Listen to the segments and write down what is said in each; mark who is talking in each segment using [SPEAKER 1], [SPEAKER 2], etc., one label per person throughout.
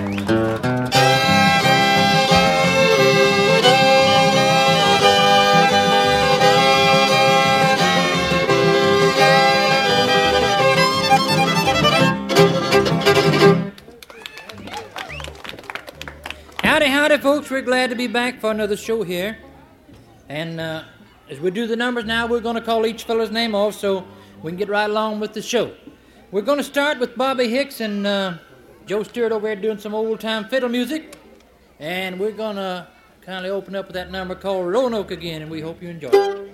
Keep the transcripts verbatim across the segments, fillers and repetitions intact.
[SPEAKER 1] Howdy, howdy, folks. We're glad to be back for another show here. And uh, as we do the numbers now, we're going to call each fellow's name off so we can get right along with the show. We're going to start with Bobby Hicks and uh, Joe Stewart over there doing some old-time fiddle music. And we're going to kindly open up with that number called Roanoke again, and we hope you enjoy it.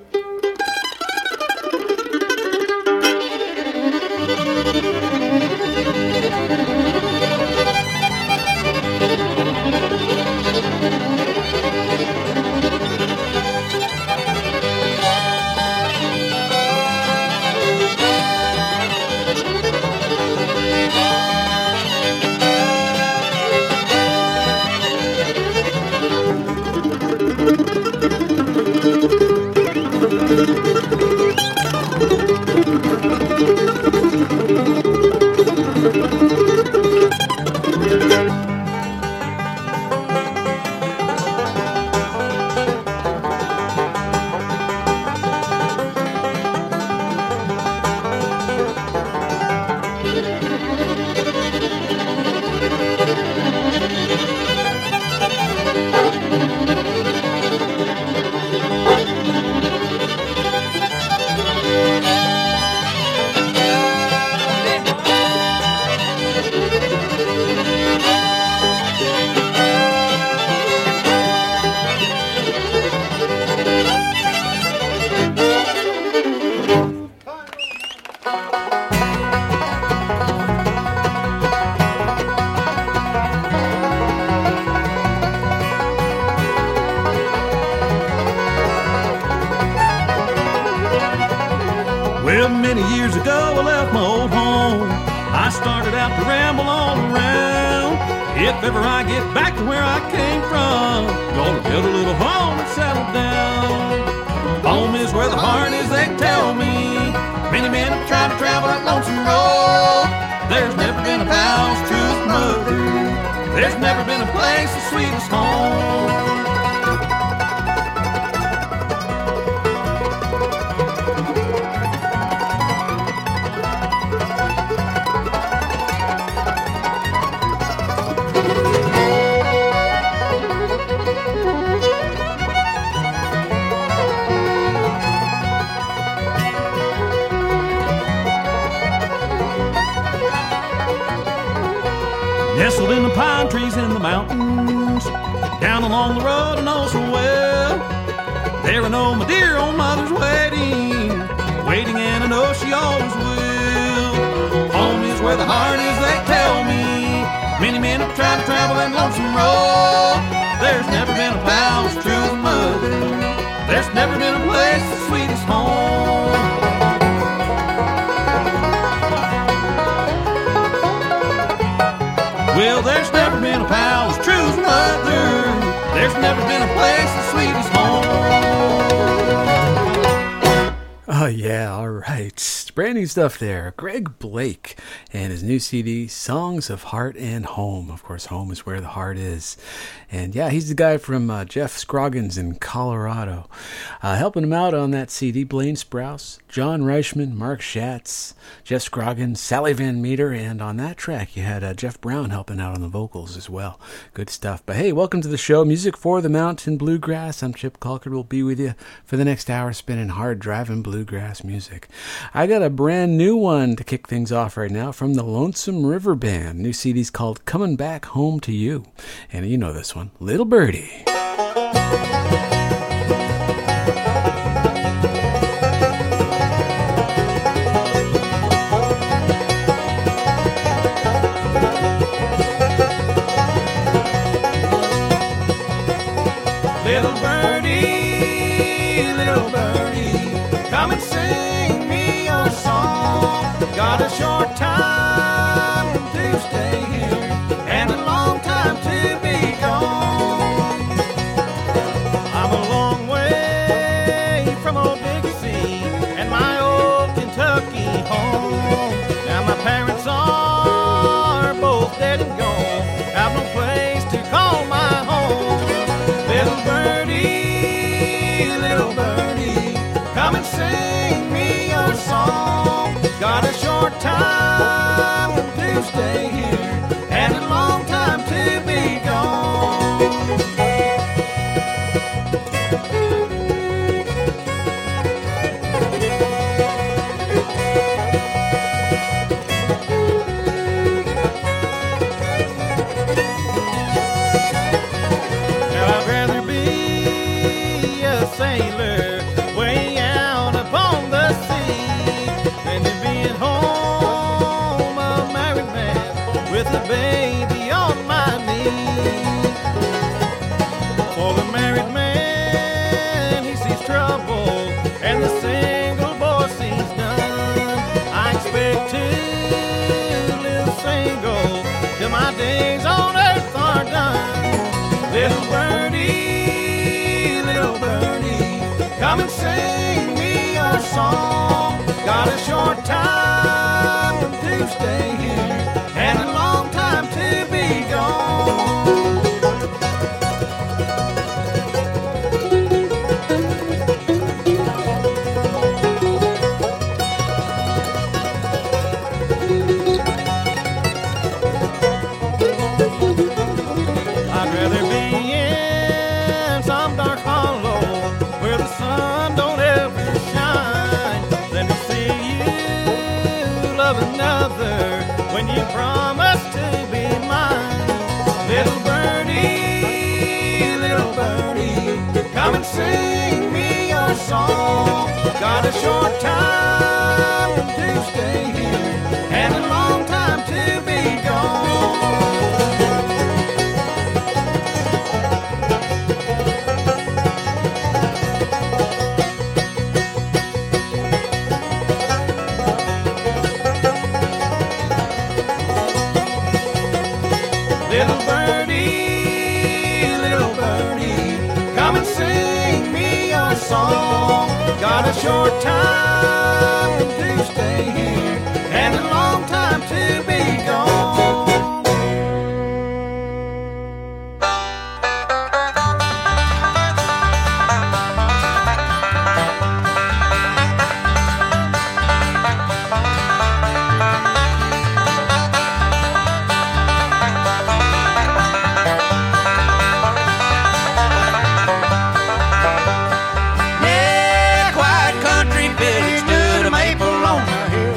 [SPEAKER 2] Well, many years ago I left my old home. I started out to ramble all around. If ever I get back to where I came from, gonna build a little home and settle down. Home is where the heart is, they tell me. Many men have tried to travel that lonesome road. There's never been a house true as mother. There's never been a place as sweet as home. Nestled in the pine trees in the mountains, down along the road I know so well. There I know my dear old mother's waiting, waiting and I know she always will. Home is where the heart is, they tell me. Many men have tried to travel that lonesome road. There's never been a pal as true as mother. There's never been a place as sweet as home. Well, there's never been a pal as true as mother. There's never been a place as sweet as home.
[SPEAKER 3] Oh, yeah, all right. Brand new stuff there. Greg Blake and his new C D, Songs of Heart and Home. Of course, home is where the heart is. And yeah, he's the guy from uh, Jeff Scroggins in Colorado. Uh, helping him out on that C D, Blaine Sprouse, John Reichman, Mark Schatz, Jeff Scroggins, Sally Van Meter, and on that track you had uh, Jeff Brown helping out on the vocals as well. Good stuff. But hey, welcome to the show, Music for the Mountain Bluegrass. I'm Chip Calker. We'll be with you for the next hour spinning hard driving bluegrass music. I got a brand new one to kick things off right now from the Lonesome River Band. New C D's called Coming Back Home to You. And you know this one, Little Birdie.
[SPEAKER 2] Little birdie, little birdie, come and sing me your song. Got a short time to stay here and a long time to be gone. I'm a long way from old Dixie and my old Kentucky home. Now my parents are both dead and gone. I've no
[SPEAKER 4] little birdie, come and sing me your song. Got a short time to stay here and a long time to be gone. Sailor way out upon the sea than to be at home a married man with a baby on my knee. For the married man, he sees trouble and the single boy sees none. I expect to live single till my days on earth are done. Little birdie, little birdie, come and sing me your song. Got a short time to stay here and a long time to be gone. I'd rather be in some dark hollow where the sun don't ever shine than to see you love another when you promise to be mine. Little birdie, little birdie, come and sing me your song. Got a short time to stay here and a long time to be gone. Little birdie, little birdie, come and sing me your song. Got a short time to stay here and a long time to be gone. Yeah, quiet country village stood a maple on the hill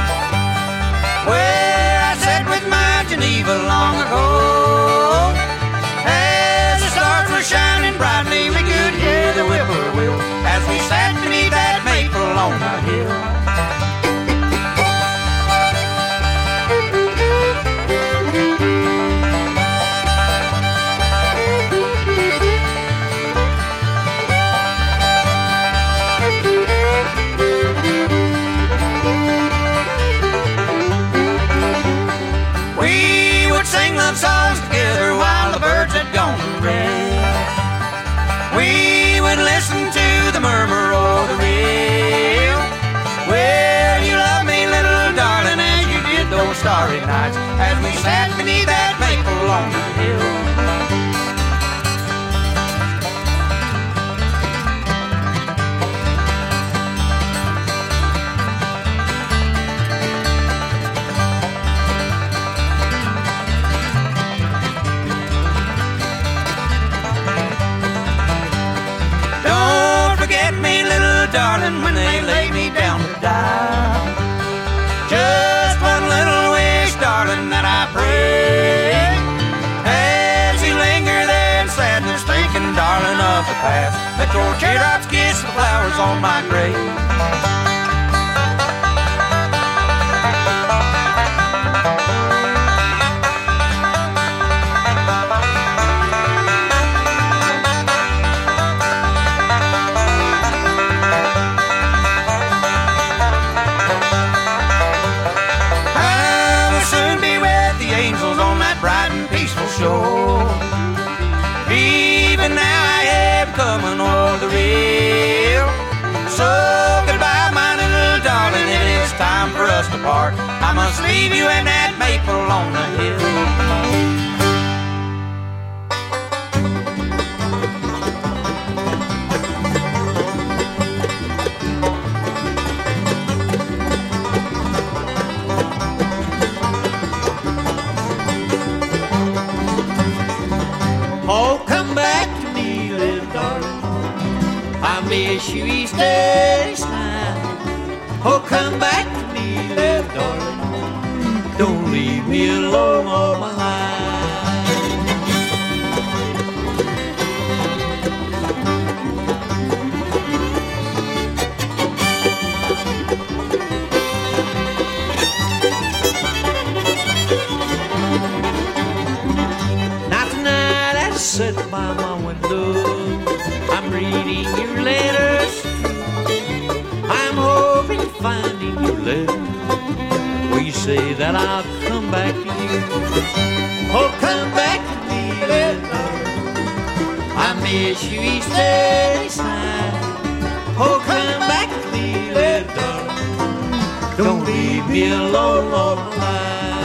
[SPEAKER 4] where I sat with my Geneva long ago. As the stars were shining brightly, we could hear the whippoorwill as we sat beneath that maple on the hill. We would sing love songs together while the birds had gone to rest. We would listen to the murmur of the rill. Well, you love me, little darling, as you did those starry nights as we sat beneath that maple on the hill. Don't forget me, little darling, when they lay me down to die. Just one little wish, darling, that I pray. As you linger there in sadness, thinking, darling, of the past, let your teardrops kiss the flowers on my grave. I will soon be with the angels on that bright and peaceful shore. Even now I am coming over the rail. So goodbye, my little darling, it is time for us to part. I must leave you in that maple on the hill.
[SPEAKER 5] miss you each day time. Oh, come back to me, little darling. Don't leave me alone all my life. Now tonight I sit by my window, I'm reading your letters true. I'm hoping to find in your letter where you say that I'll come back to you. Oh, come back to me, little darling. I miss you each day time. Oh, come back to me, little darling. Don't leave me alone all my life.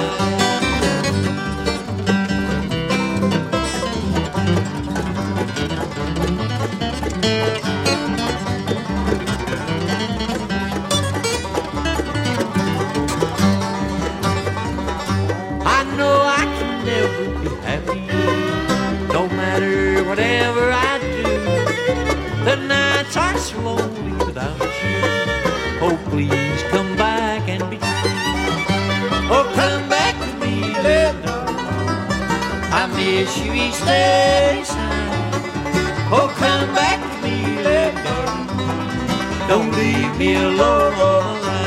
[SPEAKER 5] Whatever I do, the nights are so lonely without you. Oh, please come back and be true. Oh, come back to me, little darling. I miss you each day time. Oh, come back to me, little darling. Don't leave me alone all my life.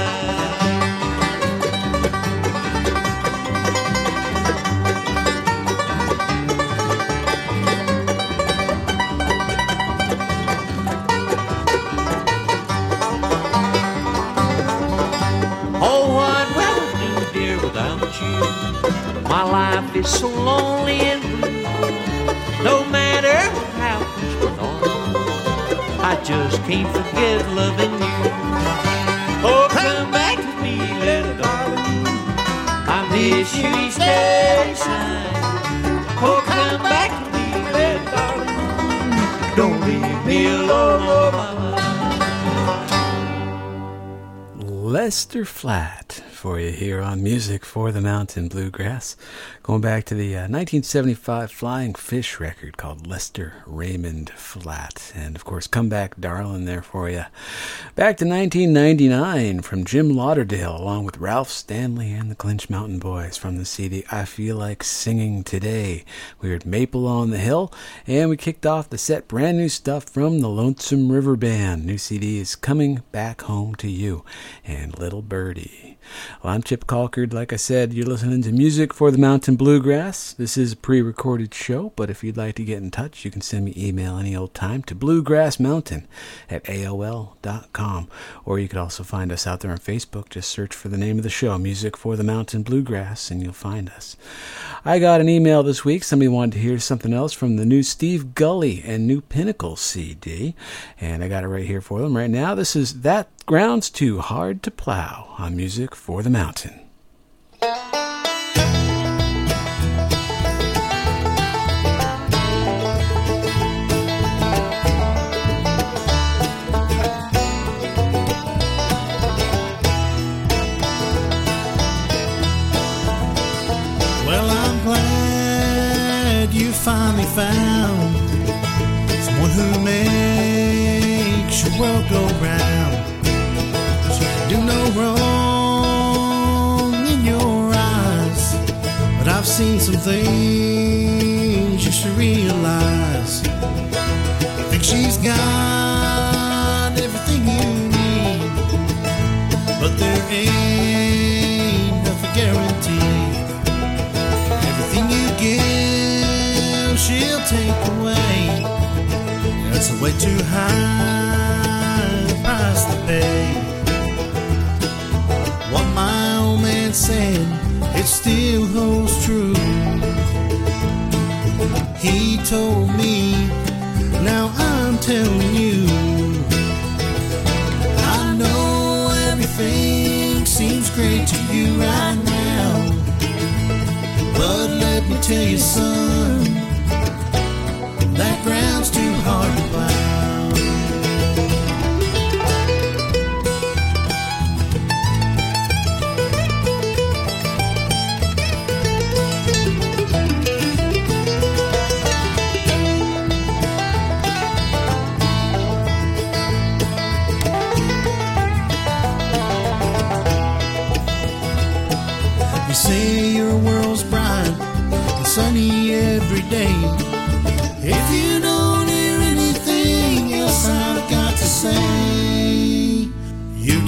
[SPEAKER 5] My life is so lonely and blue. No matter how much went on, I just can't forget loving you. Oh, come back to me, little darling. I miss you each day time. Oh, come back to me, little darling. Don't leave me alone all my life.
[SPEAKER 3] Lester Flatt for you here on Music for the Mountain Bluegrass. Going back to the uh, nineteen seventy-five Flying Fish record called Lester Raymond Flatt. And, of course, Come Back Darlin' there for you. Back to nineteen ninety-nine from Jim Lauderdale along with Ralph Stanley and the Clinch Mountain Boys from the C D I Feel Like Singing Today. We heard Maple on the Hill, and we kicked off the set brand new stuff from the Lonesome River Band. New C D is Coming Back Home to You and Little Birdie. Well, I'm Chip Colkard. Like I said, you're listening to Music for the Mountain Bluegrass. This is a pre-recorded show, but if you'd like to get in touch, you can send me email any old time to bluegrassmountain at A O L dot com. Or you could also find us out there on Facebook. Just search for the name of the show, Music for the Mountain Bluegrass, and you'll find us. I got an email this week. Somebody wanted to hear something else from the new Steve Gully and New Pinnacle C D, and I got it right here for them right now. This is That Ground's Too Hard to Plow on Music for the Mountain.
[SPEAKER 4] Well, I'm glad you finally found someone who makes your world go round. She can do no wrong in your eyes, but I've seen some things you should realize. I think she's got everything you need, but there ain't nothing guaranteed. Everything you give, she'll take away. That's a way too high a price to pay. What my old man said, it still holds true. He told me, now I'm telling you. I know everything seems great to you right now, but let me tell you, son, that ground's too hard to plow.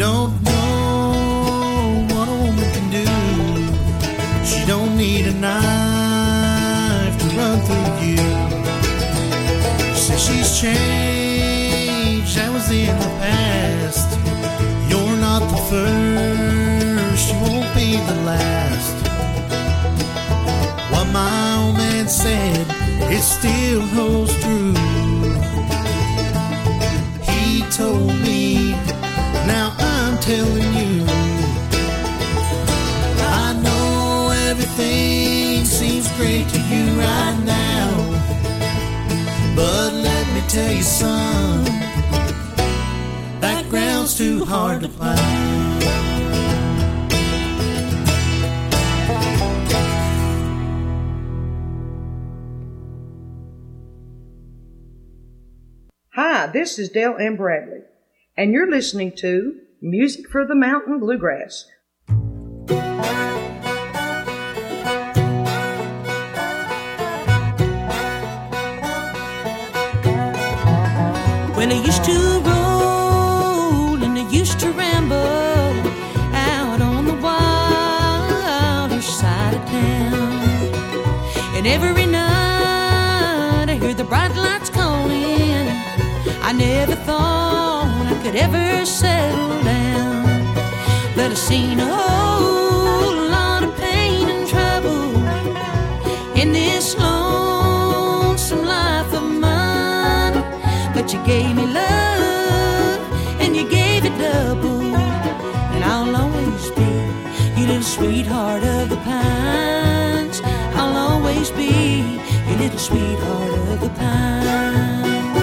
[SPEAKER 4] don't know what a woman can do. She don't need a knife to run through you. She says she's changed, that was in the past. You're not the first, you won't be the last. What my old man said, it still holds true. He told me, now I'm telling you. I know everything seems great to you right now, but let me tell you, son, that ground's too hard to plow.
[SPEAKER 6] Hi, this is Dale M. Bradley, and you're listening to Music for the Mountain Bluegrass.
[SPEAKER 7] Well, I used to roll and I used to ramble out on the wilder side of town. And every night I hear the bright lights calling. I never thought I could ever settle down, but I seen a whole lot of pain and trouble in this lonesome life of mine. But you gave me love and you gave it double, and I'll always be your little sweetheart of the pines. I'll always be your little sweetheart of the pines.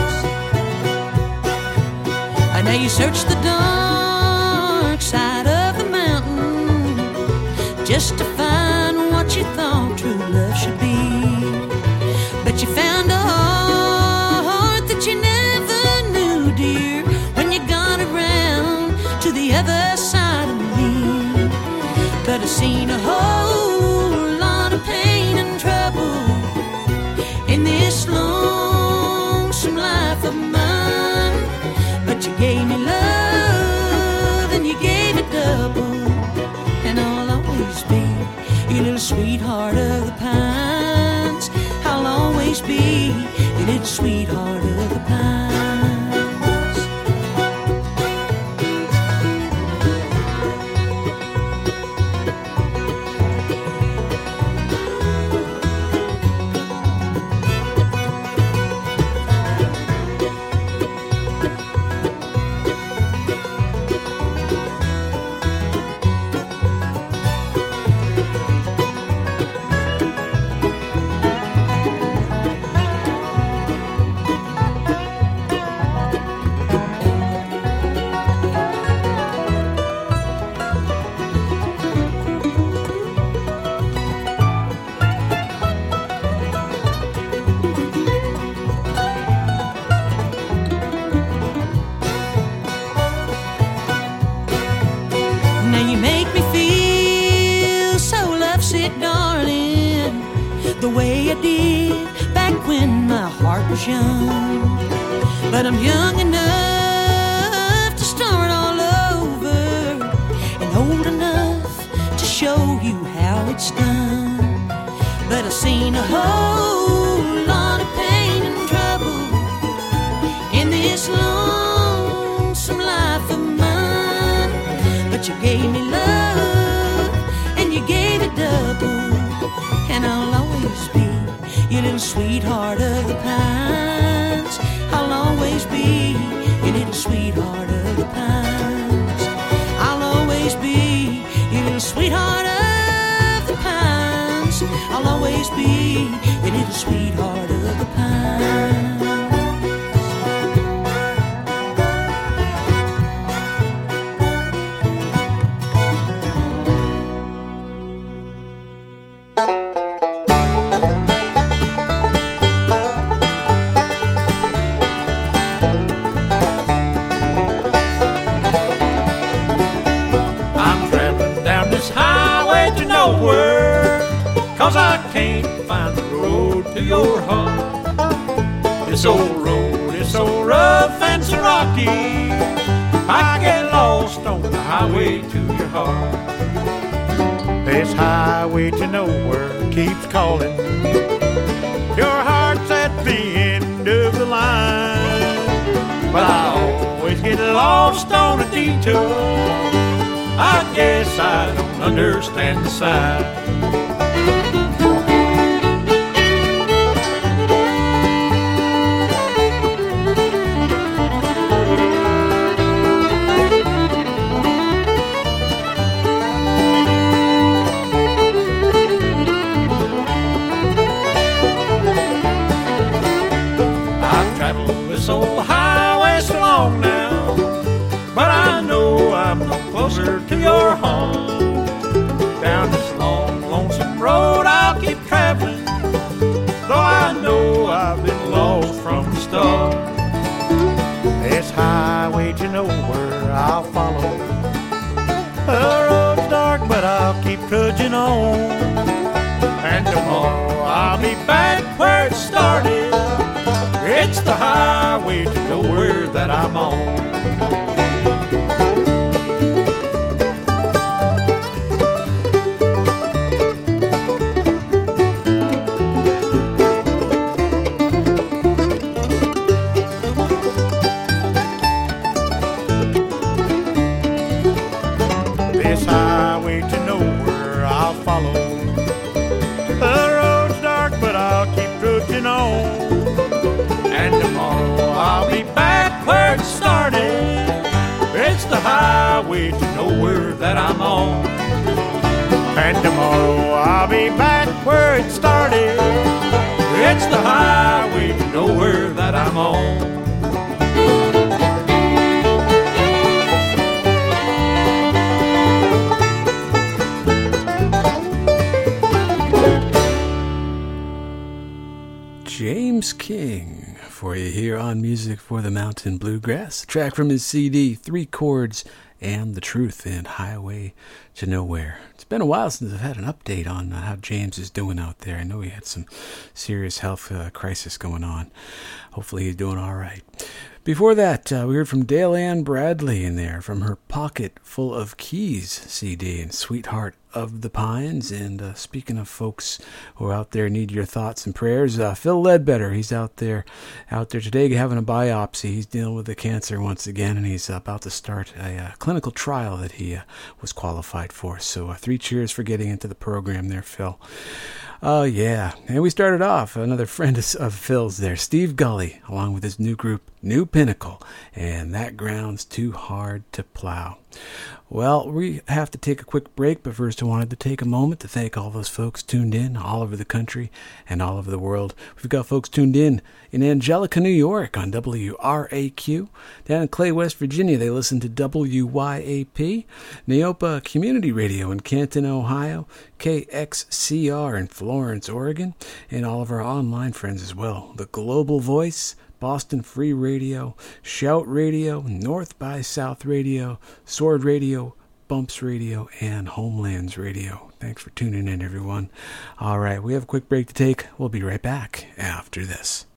[SPEAKER 7] Now you search the dark side of the mountain just to find what you thought true love should be. But you found a heart that you never knew, dear, when you got around to the other side of me. But I've seen a whole lot of pain and trouble in this lonesome life of mine. But you gave me love and you gave it double, and I'll always be your little sweetheart of the pines. I'll always be your little sweetheart of the pines. Young, but I'm young enough to start all over and old enough to show you how it's done. But I've seen a whole lot of pain and trouble in this lonesome life of mine. But you gave me love and you gave it double, and I'll always be your little sweetheart of the pines. I'll always be your little sweetheart of the pines. I'll always be your little sweetheart of the pines. I'll always be your little sweetheart of the pines.
[SPEAKER 2] Cause I can't find the road to your heart. This old road is so rough and so rocky, I get lost on
[SPEAKER 4] highway to your heart. This highway to nowhere keeps calling. Your heart's at the end of the line, but I always get lost on a detour. I guess I don't understand the sign. Old highway so long now, but I know I'm no closer to your home. Down this long, lonesome road I'll keep traveling, though I know I've been lost from the start. This highway to nowhere I'll follow. The road's dark, but I'll keep trudging on. And tomorrow I'll be back where it started. It's the highway to nowhere that I'm on. This highway to nowhere I'll follow. The road's dark, but I'll keep trudging on. And tomorrow I'll be back where it started. It's the highway to nowhere that I'm on. And tomorrow I'll be back where it started. It's the highway to nowhere that I'm on.
[SPEAKER 3] James King for you here on Music for the Mountain Bluegrass. A track from his C D, Three Chords and the Truth and Highway to Nowhere. It's been a while since I've had an update on uh, how James is doing out there. I know he had some serious health uh, crisis going on. Hopefully he's doing all right. Before that, uh, we heard from Dale Ann Bradley in there from her Pocket Full of Keys C D and Sweetheart of the Pines. And uh, speaking of folks who are out there need your thoughts and prayers, uh, Phil Ledbetter, he's out there out there today having a biopsy. He's dealing with the cancer once again, and he's about to start a uh, clinical trial that he uh, was qualified for. So uh, three cheers for getting into the program there, Phil. Oh, uh, yeah. And we started off, another friend of, of Phil's there, Steve Gully, along with his new group, New Pinnacle, and That Ground's Too Hard to Plow. Well, we have to take a quick break, but first I wanted to take a moment to thank all those folks tuned in all over the country and all over the world. We've got folks tuned in in Angelica, New York on W R A Q. Down in Clay, West Virginia, they listen to W Y A P. Neopa Community Radio in Canton, Ohio. K X C R in Florence, Oregon. And all of our online friends as well. The Global Voice, Boston Free Radio, Shout Radio, North by South Radio, Sword Radio, Bumps Radio, and Homelands Radio. Thanks for tuning in, everyone. All right, we have a quick break to take. We'll be right back after this.